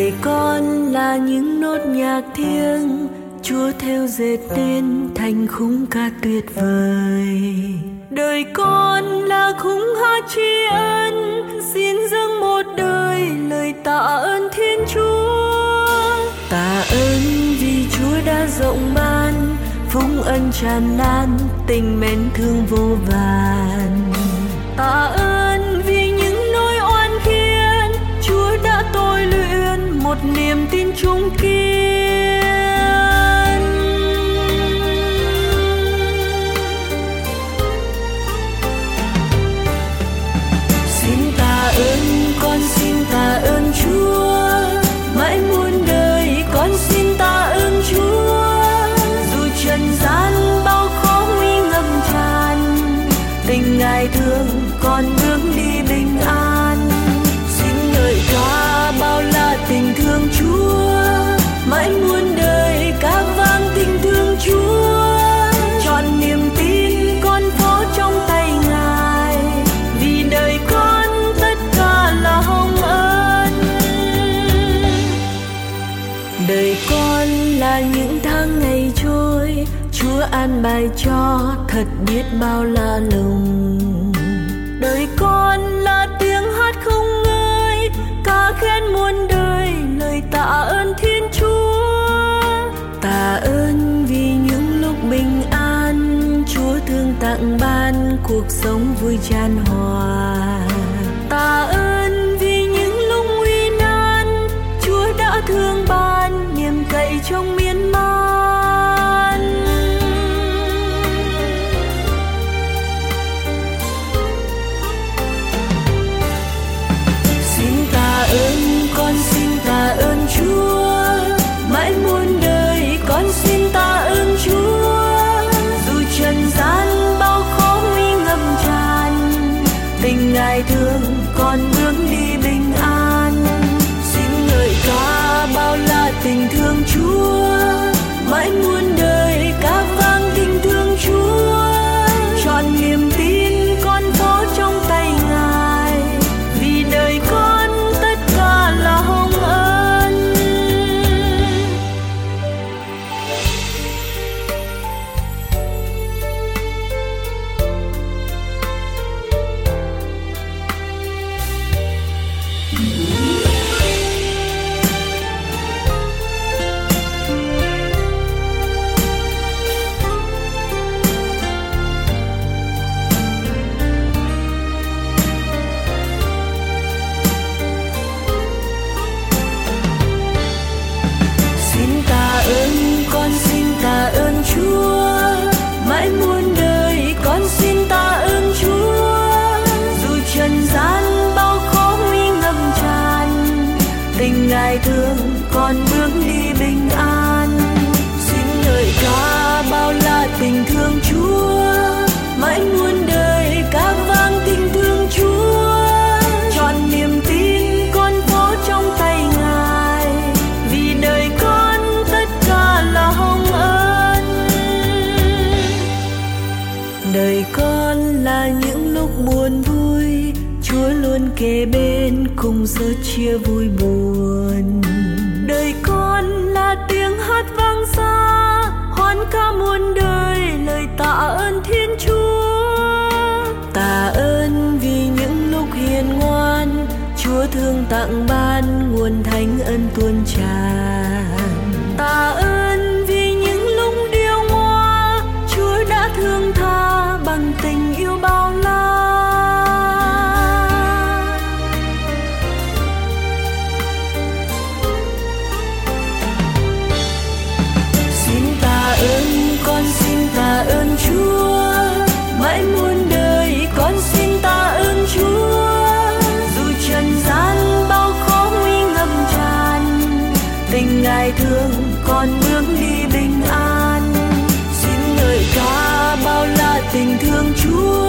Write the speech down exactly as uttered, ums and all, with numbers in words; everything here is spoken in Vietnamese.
Đời con là những nốt nhạc thiêng, Chúa theo dệt nên thành khung ca tuyệt vời. Đời con là khung hát tri ân, xin dâng một đời lời tạ ơn Thiên Chúa. Tạ ơn vì Chúa đã rộng ban, phúc ân tràn lan, tình mến thương vô vàn. Tạ ơn vì những nỗi oan khiên, Chúa đã tôi luyện một niềm tin trung kiên. Xin tạ ơn, con xin tạ ơn Chúa, mãi muôn đời con xin tạ ơn Chúa. Dù trần gian bao khó nguy ngập tràn, tình Ngài thương con bước đi bình an. Xin ngợi ca bao la tình thương Chúa, mãi muôn đời ca vang tình thương Chúa. Trọn niềm tin con phó trong tay Ngài, vì đời con tất cả là hồng ân. Đời con là những tháng ngày trôi, Chúa an bài cho thật biết bao la lùng. Đời con là tiếng hát không ngơi, ca khen muôn đời lời tạ ơn Thiên Chúa. Tạ ơn vì những lúc bình an, Chúa thương tặng ban cuộc sống vui chan hòa. Tạ ơn vì những lúc nguy nan, Chúa đã thương ban niềm cậy trong miên man. Xin tạ ơn, con xin tạ ơn Chúa, mãi muôn đời con xin tạ ơn Chúa. Dù trần gian bao khó nguy ngập tràn, tình Ngài thương con bước đi bình an. Xin ngợi ca bao la tình thương Chúa, mãi muôn đời ca vang tình thương Chúa. Trọn niềm tin con phó trong tay Ngài, vì đời con tất cả là hồng ân. Xin tạ ơn, con xin tạ ơn Chúa, mãi muôn đời con xin tạ ơn Chúa. Dù trần gian bao khó nguy ngập tràn, tình Ngài thương con bước đi bình an. Xin ngợi ca bao la tình thương Chúa, mãi muôn đời ca vang tình thương Chúa. Trọn niềm tin con phó trong tay Ngài, vì đời con tất cả là hồng ân. Đời con là những lúc buồn vui, Chúa luôn kề bên cùng sớt chia vui buồn. Đời con là tiếng hát vang xa, hoan ca muôn đời lời tạ ơn Thiên Chúa. Tạ ơn vì những lúc hiền ngoan, Chúa thương tặng ban nguồn thánh ân tuôn tràn. Tạ ơn vì những lúc điêu ngoa, Chúa đã thương tha bằng tình yêu bao la. Xin tạ ơn, con xin tạ ơn Chúa, mãi muôn đời con xin tạ ơn Chúa. Dù trần gian bao khó nguy ngập tràn, tình Ngài thương con bước đi bình an. Xin ngợi ca bao la tình thương Chúa,